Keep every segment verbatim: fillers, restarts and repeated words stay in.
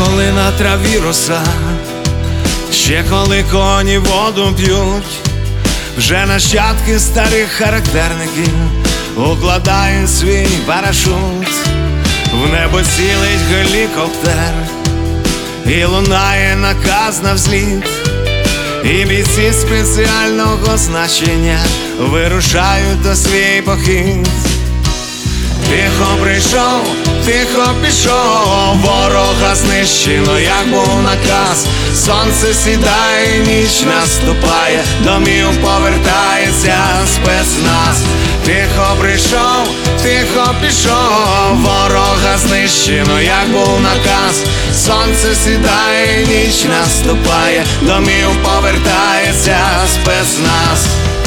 коли на траві роса, ще коли коні воду п'ють, вже нащадки старих характерників укладають свій парашут. В небо цілить гелікоптер і лунає наказ на взліт, і бійці спеціального значення вирушають до свій похід. Тихо прийшов, тихо пішов, ворога знищено, як був наказ. Сонце сідає, ніч наступає, домів повертається спецназ. Тихо прийшов, тихо пішов, ворога знищено, як був наказ. Сонце сідає, ніч наступає, домів повертається спецназ.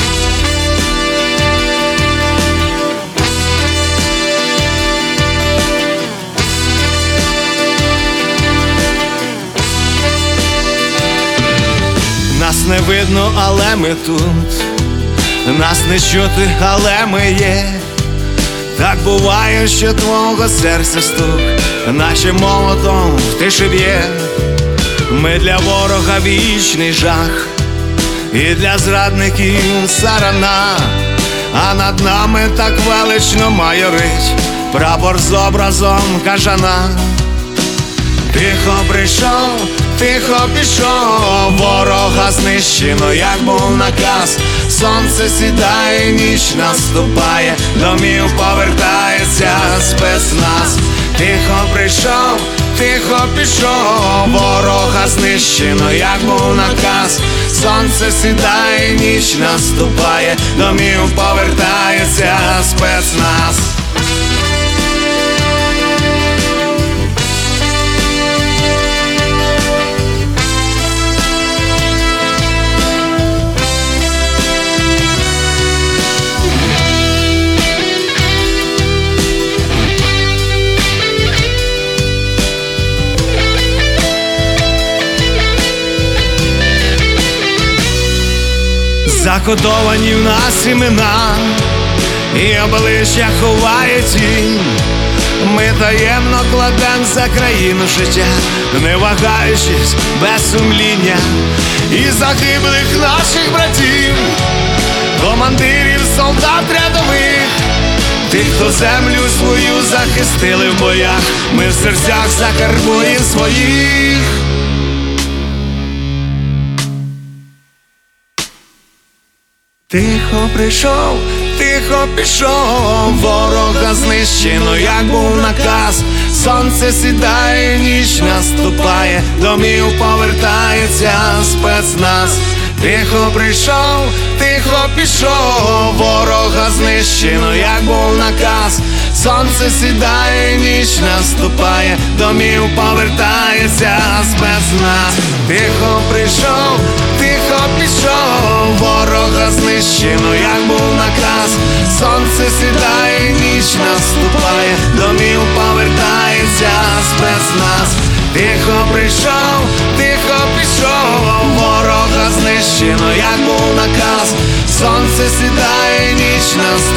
Нас не видно, але ми тут, нас не чути, але ми є. Так буває, що твого серця стук, наче молотом в тиші б'є. Ми для ворога вічний жах, і для зрадників сарана, а над нами так велично майорить прапор з образом кажана. Тихо прийшов, тихо пішов, ворога знищено, як був наказ. Сонце сідає, ніч наступає, домів повертається спецназ. Тихо прийшов, тихо пішов, ворога знищено, як був наказ. Сонце сідає, ніч наступає, домів повертається спецназ. Закодовані в нас імена, і обличчя ховає тінь. Ми таємно кладем за країну життя, не вагаючись, без сумління. І загиблих наших братів, командирів, солдат рядових, тих, хто землю свою захистили в боях, ми в серцях закарбуємо своїх. Тихо прийшов, тихо пішов, ворога знищено, як був наказ. Сонце сідає, ніч наступає, домів повертається спецназ. Тихо прийшов, тихо пішов, ворога знищено, як був наказ. Сонце сідає, ніч наступає, домів повертається спецназ. Тихо прийшов, тихо пішов, ворога знищено, як був наказ. Сонце сідає, ніч наступає, домів повертається спецназ. Тихо прийшов, тихо пішов, ворога знищено, як був наказ. Сонце сідає, ніч наступає.